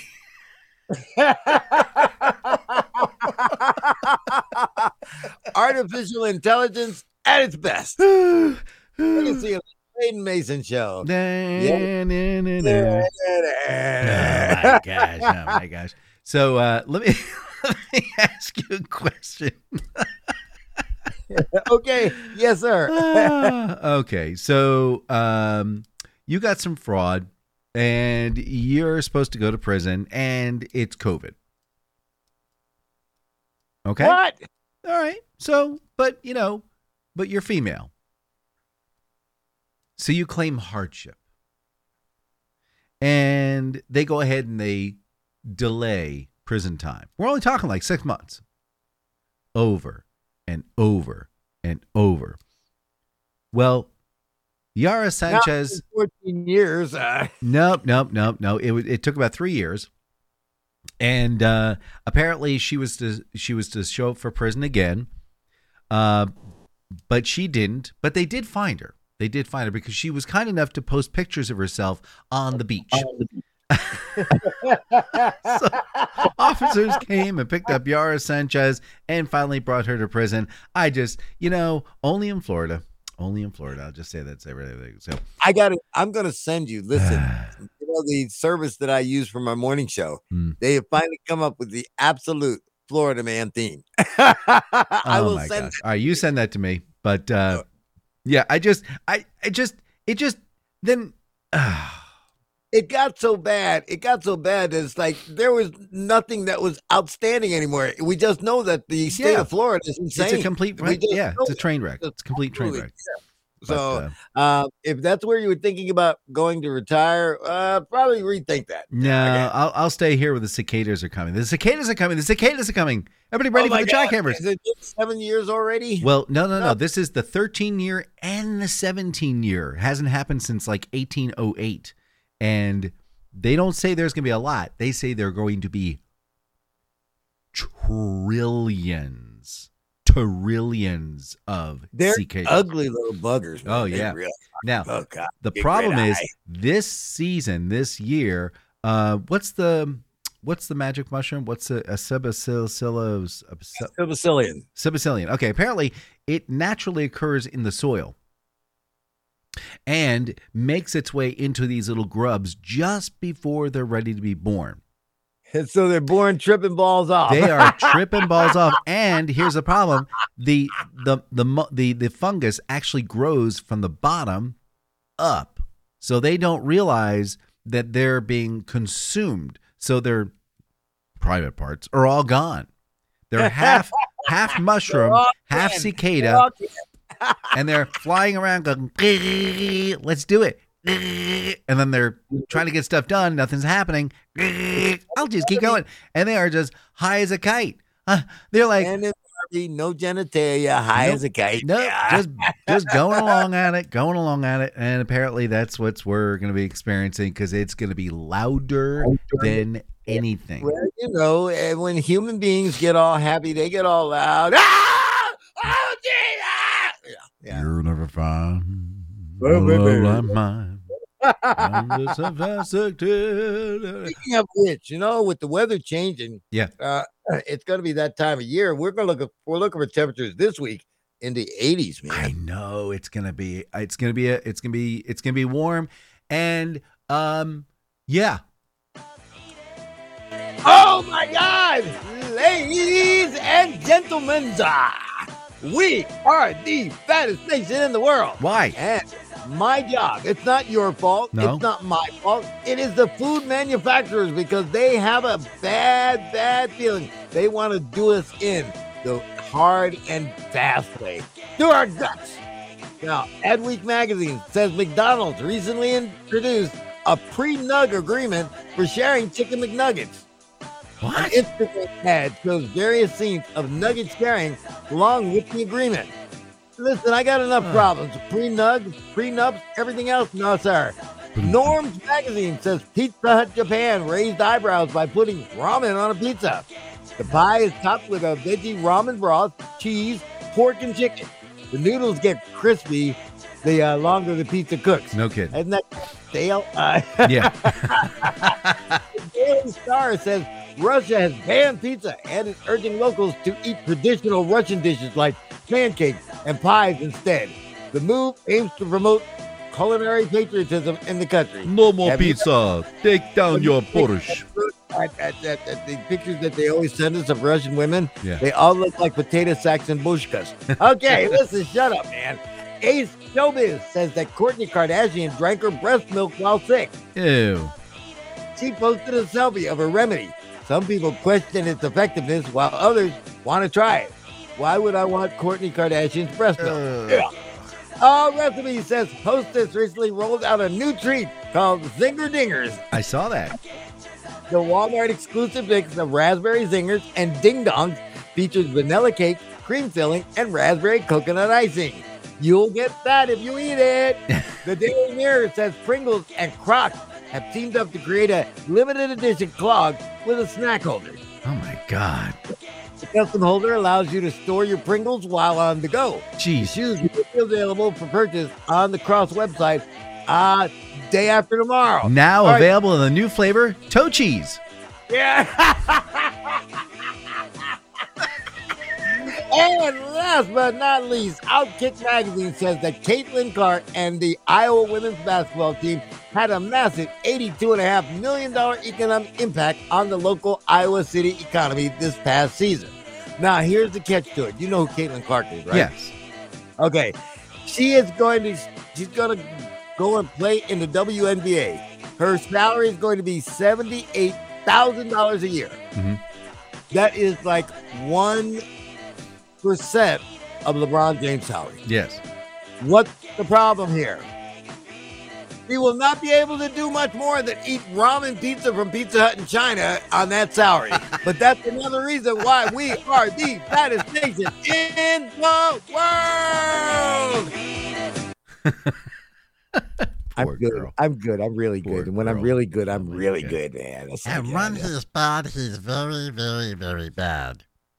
Artificial intelligence at its best. Let me see a Slade and Mason show. Oh my gosh. So let me ask you a question. Okay. Yes, sir. Okay. So you got some fraud and you're supposed to go to prison and it's COVID. Okay. What? All right. So, but you're female. So you claim hardship. And they go ahead and they delay prison time. We're only talking like 6 months. Over and over and over. Well, Yara Sanchez. 14 years. No. It took about 3 years. And apparently she was to show up for prison again. But she didn't. But they did find her. They did find her because she was kind enough to post pictures of herself on the beach. So officers came and picked up Yara Sanchez and finally brought her to prison. I just, only in Florida. Only in Florida. I'll just say that's everything. So I'm going to send you. Listen, the service that I use for my morning show, they have finally come up with the absolute Florida man theme. I will send it. All right, you send that to me. But yeah, it got so bad. It got so bad that it's like there was nothing that was outstanding anymore. We just know that the state of Florida is insane. It's a complete it's a train wreck. It's a complete train wreck. Yeah. So if that's where you were thinking about going to retire, probably rethink that. No, I'll stay here where the cicadas are coming. The cicadas are coming. The cicadas are coming. Everybody ready for the jackhammers. Is it 7 years already? Well, no. This is the 13-year and the 17-year. Hasn't happened since like 1808. And they don't say there's going to be a lot. They say they're going to be trillions of cicadas. Ugly little buggers. Man. Oh, yeah. Now, the problem is this season, this year, what's the magic mushroom? What's a Cibicillion. Cibicillion. Okay, apparently it naturally occurs in the soil and makes its way into these little grubs just before they're ready to be born. And so they're born tripping balls off. They are tripping balls off. And here's the problem. The fungus actually grows from the bottom up. So they don't realize that they're being consumed. So their private parts are all gone. They're half mushroom, half cicada. And they're flying around going, let's do it. And then they're trying to get stuff done. Nothing's happening. I'll just keep going. And they are just high as a kite. They're like, no genitalia, high as a kite. No, just going along at it. And apparently that's what we're going to be experiencing because it's going to be louder than anything. Well, when human beings get all happy, they get all loud. Ah! Oh, Jesus! Yeah. You'll never find a love like mine. Speaking of which, with the weather changing, it's going to be that time of year. We're looking for temperatures this week in the 80s, man. I know it's going to be warm, and yeah. Oh my God, ladies and gentlemen, we are the fattest nation in the world. Why? And my job. It's not your fault. No. It's not my fault. It is the food manufacturers because they have a bad feeling. They want to do us in the hard and fast way. To our guts. Now, Adweek magazine says McDonald's recently introduced a pre-nug agreement for sharing chicken McNuggets. What? An Instagram ad shows various scenes of nugget sharing along with the agreement. Listen, I got enough problems. Prenups, everything else. No, sir. Norms magazine says Pizza Hut Japan raised eyebrows by putting ramen on a pizza. The pie is topped with a veggie ramen broth, cheese, pork, and chicken. The noodles get crispy the longer the pizza cooks. No kidding. Isn't that stale? Yeah. The Daily Star says Russia has banned pizza and is urging locals to eat traditional Russian dishes like pancakes and pies instead. The move aims to promote culinary patriotism in the country. No more Have you- pizza. Take down your Porsche. The pictures that they always send us of Russian women, Yeah. they all look like potato sacks and bushkas. Okay, listen, shut up, man. Ace Showbiz says that Kourtney Kardashian drank her breast milk while sick. Ew. She posted a selfie of her remedy. Some people question its effectiveness while others want to try it. Why would I want Kourtney Kardashian's breast milk? Recipe says Hostess recently rolled out a new treat called Zinger Dingers. I saw that. The Walmart exclusive mix of raspberry zingers and ding dongs features vanilla cake, cream filling, and raspberry coconut icing. You'll get that if you eat it. The Daily Mirror says Pringles and Crocs have teamed up to create a limited edition clog with a snack holder. Oh my God. The custom holder allows you to store your Pringles while on the go. The Jeez. shoes will be available for purchase on the Cross website day after tomorrow. Now All right. available in the new flavor, toe cheese. Yeah. And last but not least, Outkick Magazine says that Caitlin Clark and the Iowa women's basketball team had a massive $82.5 million economic impact on the local Iowa City economy this past season. Now, here's the catch to it. You know who Caitlin Clark is, right? Yes. Okay. She's going to go and play in the WNBA. Her salary is going to be $78,000 a year. Mhm. That is like 1% of LeBron James' salary. Yes. What's the problem here? He will not be able to do much more than eat ramen pizza from Pizza Hut in China on that salary. But that's another reason why we are the fattest nation in the world. I'm Poor good. girl. I'm good. I'm really Poor good. And when I'm girl. really good, I'm Oh, really okay. good, man. That's And like, when he's bad, he's very, very, very bad.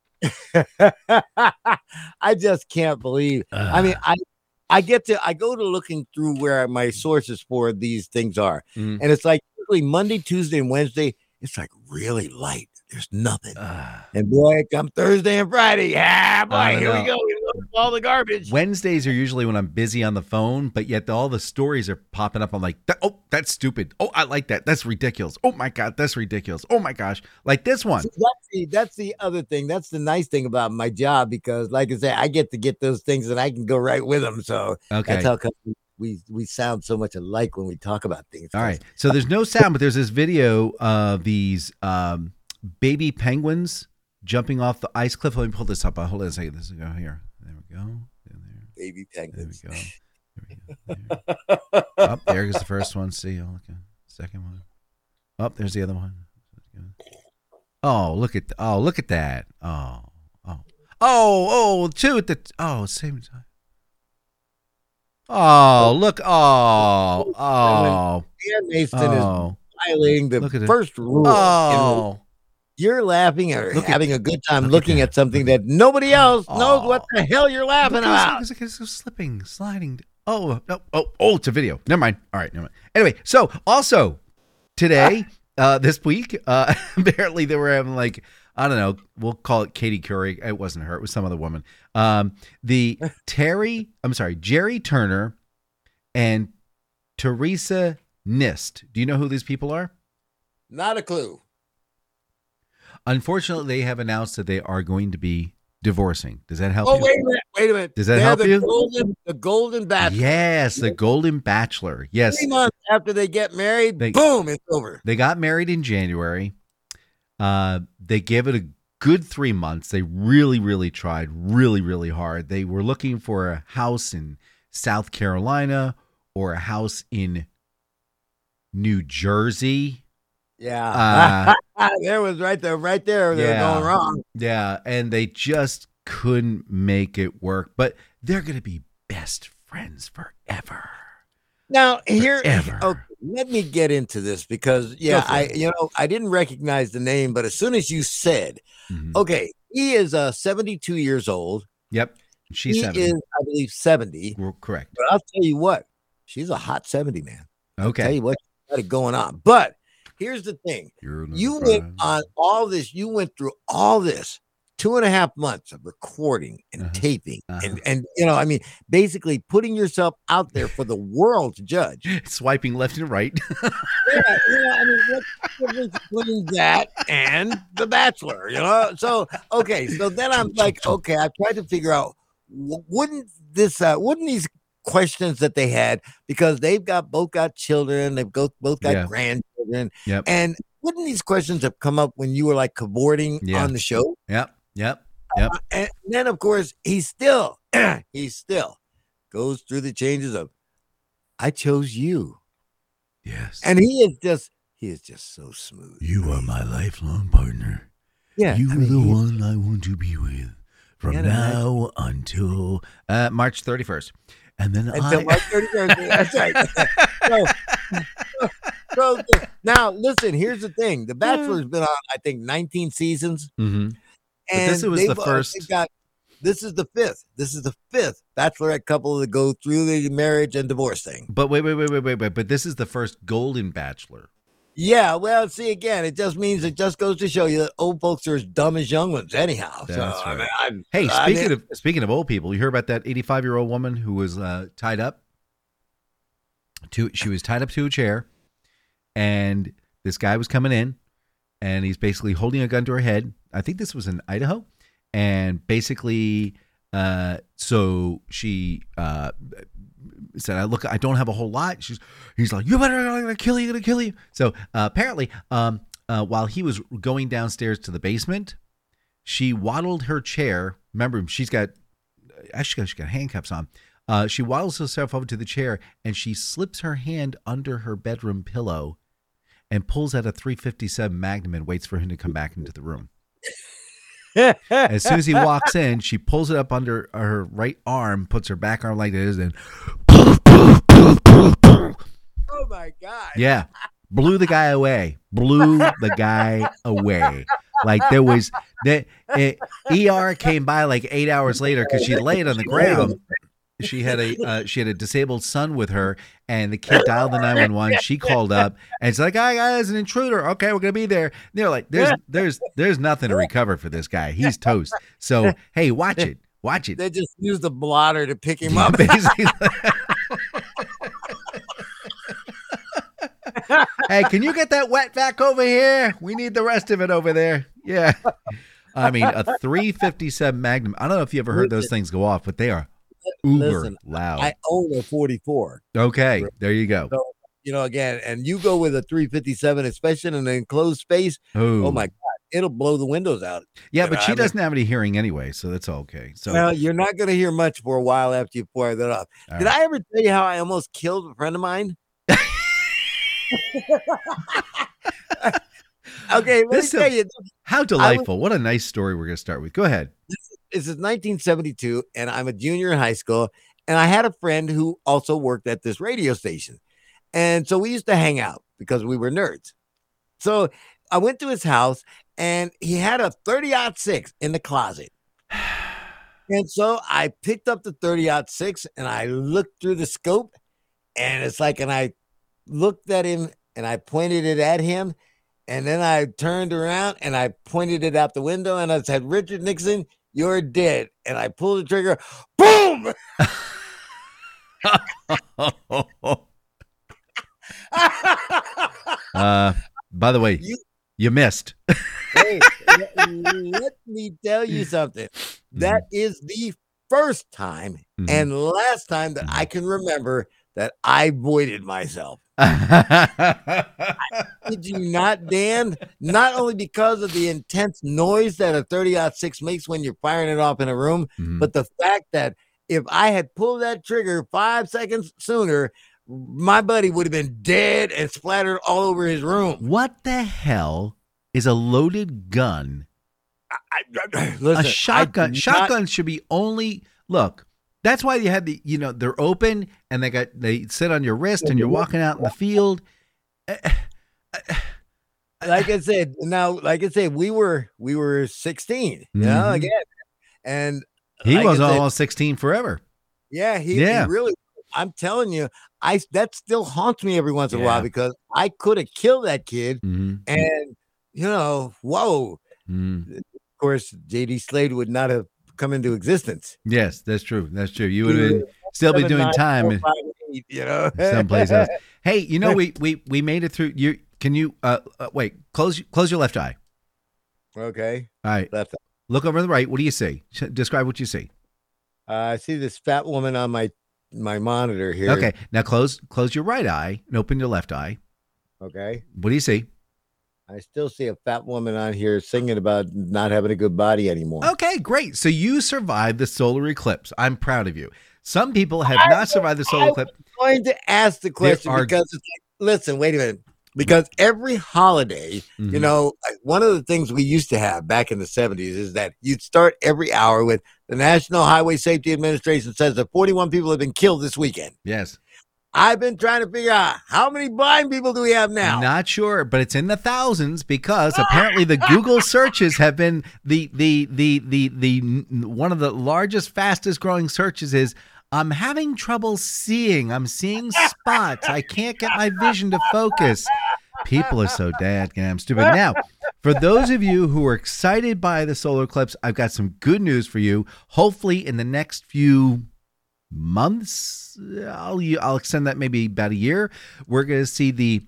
I just can't believe. I mean, I go to looking through where my sources for these things are, Mm. and it's like usually Monday, Tuesday, and Wednesday. It's like really light. There's nothing. And boy, come Thursday and Friday. Yeah, boy, I don't here we know. go. We load up all the garbage. Wednesdays are usually when I'm busy on the phone, but yet all the stories are popping up. I'm like, oh, that's stupid. Oh, I like that. That's ridiculous. Oh my God, that's ridiculous. Oh my gosh, like this one. That's the other thing. That's the nice thing about my job because, like I say, I get to get those things and I can go right with them. So Okay. that's how come we sound so much alike when we talk about things. All right. So there's no sound, but there's this video of these baby penguins jumping off the ice cliff. Let me pull this up. Hold on a second. This is go here. There we go. Baby There penguins. we go. Oh, there goes the first one. See, oh, okay. Second one. Oh, there's the other one. Oh, look at that. Two at the same time. Oh, look. Oh. Dan Mason Oh. is violating Look at the it. first rule. Oh. You're laughing or Look at having a good time look at looking that. at something that nobody else knows Oh. what the hell you're laughing about. It's slipping, sliding. Oh, no. Oh, it's a video. Never mind. All right, never mind. Anyway, so also today, this week, apparently they were having like, I don't know, we'll call it Katie Couric. It wasn't her. It was some other woman. Jerry Turner and Teresa Nist. Do you know who these people are? Not a clue. Unfortunately, they have announced that they are going to be divorcing. Does that help Oh, you? wait a minute. Does that They're help the you? The Golden Bachelor. Yes, the Golden Bachelor. Yes. 3 months after they get married, boom, it's over. They got married in January. They gave it a good 3 months. They really, really tried really, really hard. They were looking for a house in South Carolina or a house in New Jersey. Yeah. There was right there. They were going wrong. Yeah, and they just couldn't make it work. But they're going to be best friends forever. Now, here, Forever. okay, let me get into this because, I didn't recognize the name, but as soon as you said, okay, he is 72 years old. Yep. She's he 70. is, I believe, 70. Correct. But I'll tell you what, she's a hot 70, man. Okay. I'll tell you what, she's got it going on. But here's the thing. You went on all this. You went through all this 2.5 months of recording and taping and basically putting yourself out there for the world to judge. Swiping left and right. What's the difference between that and The Bachelor, So, okay. So then I'm like, okay, I tried to figure out, wouldn't these questions that they had, because they've both got children, they've both got grandchildren. Yep. And wouldn't these questions have come up when you were like cavorting on the show? Yep. And then of course he still goes through the changes of, I chose you. Yes. And he is just so smooth. You are my lifelong partner. Yeah. You are the one I want to be with from now until March 31st. And then until March 31st. That's right. So now listen, here's the thing. The Bachelor's been on, I think, 19 seasons. Mm-hmm. And this was the first. This is the fifth. This is the fifth Bachelorette couple to go through the marriage and divorce thing. But wait. But this is the first Golden Bachelor. Yeah, well, see, again, it just means it just goes to show you that old folks are as dumb as young ones anyhow. That's so, right. Hey, speaking of old people, you heard about that 85-year-old woman who was tied up? She was tied up to a chair, and this guy was coming in, and he's basically holding a gun to her head. I think this was in Idaho. And basically, so she said, I don't have a whole lot. He's like, I'm going to kill you. So apparently, while he was going downstairs to the basement, she waddled her chair. Remember, she's got handcuffs on. She waddles herself over to the chair, and she slips her hand under her bedroom pillow and pulls out a .357 Magnum and waits for him to come back into the room. As soon as he walks in, she pulls it up under her right arm, puts her back arm like this, and oh my God. Yeah. Blew the guy away. Like there was that ER came by like 8 hours later because she laid on the ground. She had a disabled son with her, and the kid dialed the 911. She called up, and it's like, "There's an intruder. Okay, we're gonna be there." And they're like, "There's nothing to recover for this guy. He's toast." So hey, watch it. They just used the blotter to pick him up. Basically. Hey, can you get that wet vac over here? We need the rest of it over there. Yeah. I mean, a .357 Magnum. I don't know if you ever heard those things go off, but they are uber loud. I own a 44. Okay, there you go. So, again, and you go with a .357, especially in an enclosed space. Ooh. Oh my God, it'll blow the windows out. Yeah, but she doesn't have any hearing anyway, so that's okay. So, well, you're not going to hear much for a while after you fire that off. Did I ever tell you how I almost killed a friend of mine? Okay, let me tell you. How delightful. What a nice story we're going to start with. Go ahead. This is 1972, and I'm a junior in high school, and I had a friend who also worked at this radio station. And so we used to hang out because we were nerds. So I went to his house, and he had a 30-06 in the closet. And so I picked up the 30-06, and I looked through the scope, and it's like, and I looked at him, and I pointed it at him, and then I turned around, and I pointed it out the window, and I said, "Richard Nixon, you're dead." And I pulled the trigger. Boom! By the way, you missed. Hey, let me tell you something. That is the first time and last time that I can remember that I voided myself. Did you not, Dan? Not only because of the intense noise that a 30-06 makes when you're firing it off in a room, but the fact that if I had pulled that trigger 5 seconds sooner, my buddy would have been dead and splattered all over his room. What the hell is a loaded gun? Listen, a shotgun. Shotguns should be only look. That's why you had they're open and they sit on your wrist and you're walking out in the field. Like I said, we were 16, again, and he was almost 16 forever. Yeah, he really. I'm telling you, that still haunts me every once in a while because I could have killed that kid, and whoa. Of course, J.D. Slade would not have come into existence. Yes, that's true. That's true. You would have still be doing time, someplace else. Hey, we made it through. Can you wait? Close your left eye. Okay. All right. Left eye. Look over to the right. What do you see? Describe what you see. I see this fat woman on my monitor here. Okay. Now close your right eye and open your left eye. Okay. What do you see? I still see a fat woman on here singing about not having a good body anymore. Okay, great. So you survived the solar eclipse. I'm proud of you. Some people have not survived the solar eclipse. I'm going to ask the question because it's like, listen, wait a minute. Because every holiday, one of the things we used to have back in the 70s is that you'd start every hour with the National Highway Safety Administration says that 41 people have been killed this weekend. Yes. I've been trying to figure out how many blind people do we have now? Not sure, but it's in the thousands because apparently the Google searches have been the one of the largest, fastest growing searches is I'm having trouble seeing. I'm seeing spots. I can't get my vision to focus. People are so damn stupid. Now, for those of you who are excited by the solar eclipse, I've got some good news for you. Hopefully in the next few months, I'll extend that maybe about a year. We're going to see the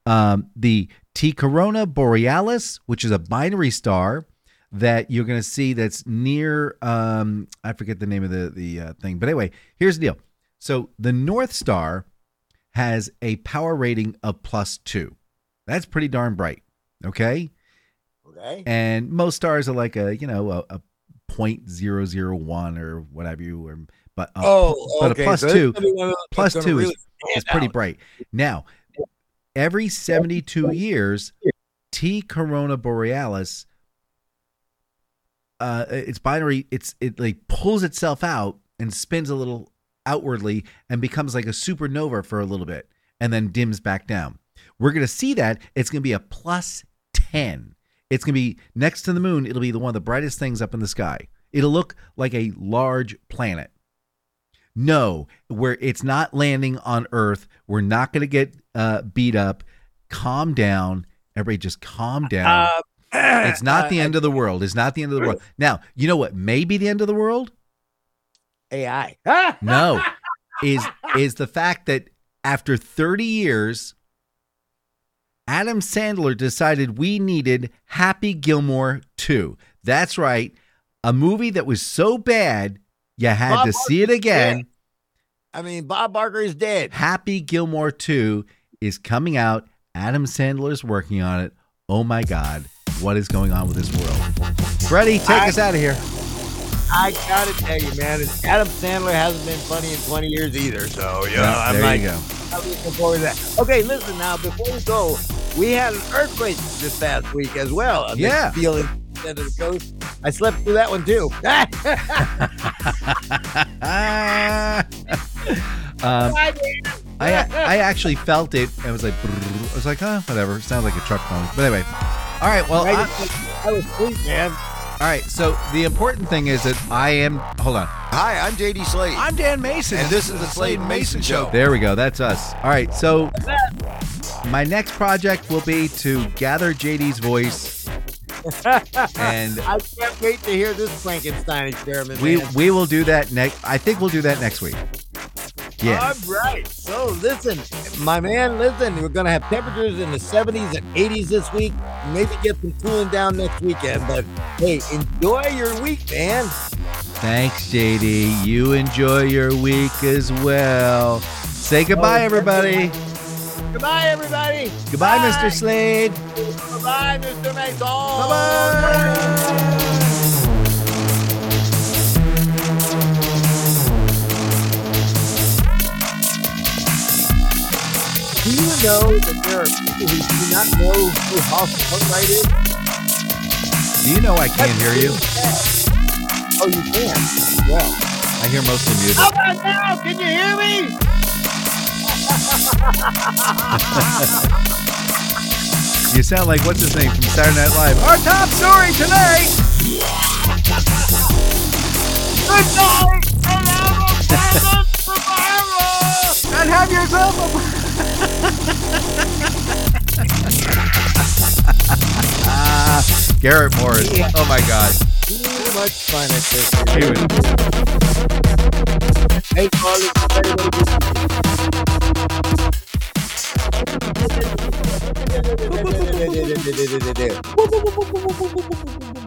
T Corona Borealis, which is a binary star that you're going to see that's near. I forget the name of the thing, but anyway, here's the deal. So the North Star has a power rating of +2. That's pretty darn bright. Okay. Okay. And most stars are like a 0.001 or whatever but okay. A +2 is pretty bright. Now, every 72 years, T Corona Borealis, it's binary. It like pulls itself out and spins a little outwardly and becomes like a supernova for a little bit, and then dims back down. We're gonna see that it's gonna be a +10. It's gonna be next to the moon. It'll be one of the brightest things up in the sky. It'll look like a large planet. No, where it's not landing on Earth. We're not going to get beat up. Calm down. Everybody just calm down. It's not the end of the world. It's not the end of the world. Now, you know what may be the end of the world? AI. No, is the fact that after 30 years, Adam Sandler decided we needed Happy Gilmore 2. That's right. A movie that was so bad, you had to see it again. Dead. I mean, Bob Barker is dead. Happy Gilmore 2 is coming out. Adam Sandler's working on it. Oh, my God. What is going on with this world? Freddie, take us out of here. I got to tell you, man, Adam Sandler hasn't been funny in 20 years either. So, you know, there you go. I'm looking forward to that. Okay, listen now, before we go, we had an earthquake this past week as well. Yeah. Feeling end of the coast. I slept through that one too. I actually felt it. I was like, I was like, whatever. It sounds like a truck phone. But anyway, all right. Well, I was asleep, man. All right. So the important thing is that I am. Hold on. Hi, I'm JD Slade. I'm Dan Mason, and this is the Slade and Mason Show. There we go. That's us. All right. So my next project will be to gather JD's voice. And I can't wait to hear this Frankenstein experiment. We will do that next. I think we'll do that next week. Yeah. All right. So listen, my man, we're going to have temperatures in the 70s and 80s this week. Maybe get some cooling down next weekend. But hey, enjoy your week, man. Thanks, JD. You enjoy your week as well. Say goodbye, everybody. Goodbye, everybody. Goodbye, Mr. Slade. Goodbye, Mr. Mason. Bye-bye. Do you know that there are people who do not know who Halsey Cartwright is? Do you know I can't hear you? Oh, you can? Well. I hear mostly music. How about now? Can you hear me? You sound like, what's his name from Saturday Night Live? Our top story tonight! Good night! And have a pleasant tomorrow! And have yourself a... Garrett Morris. Yeah. Oh my God. Too much fun at this. He was... Hey, Carly, everybody.